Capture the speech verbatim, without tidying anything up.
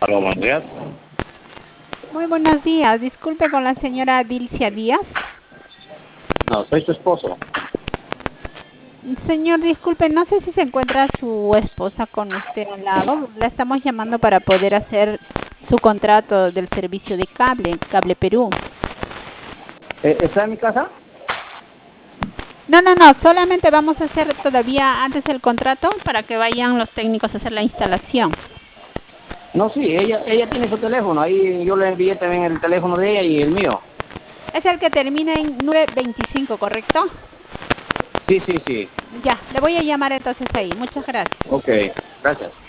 Aló, buenos días. Muy buenos días. Disculpe con la señora Dilcia Díaz. No, soy su esposo. Señor, disculpe, no sé si se encuentra su esposa con usted al lado. La estamos llamando para poder hacer su contrato del servicio de cable, Cable Perú. Eh, ¿Está en mi casa? No, no, no, solamente vamos a hacer todavía antes el contrato para que vayan los técnicos a hacer la instalación. No, sí, ella ella tiene su teléfono. Ahí yo le envié también el teléfono de ella y el mío. Es el que termina en nueve veinticinco, ¿correcto? Sí, sí, sí. Ya, le voy a llamar entonces ahí. Muchas gracias. Ok, gracias.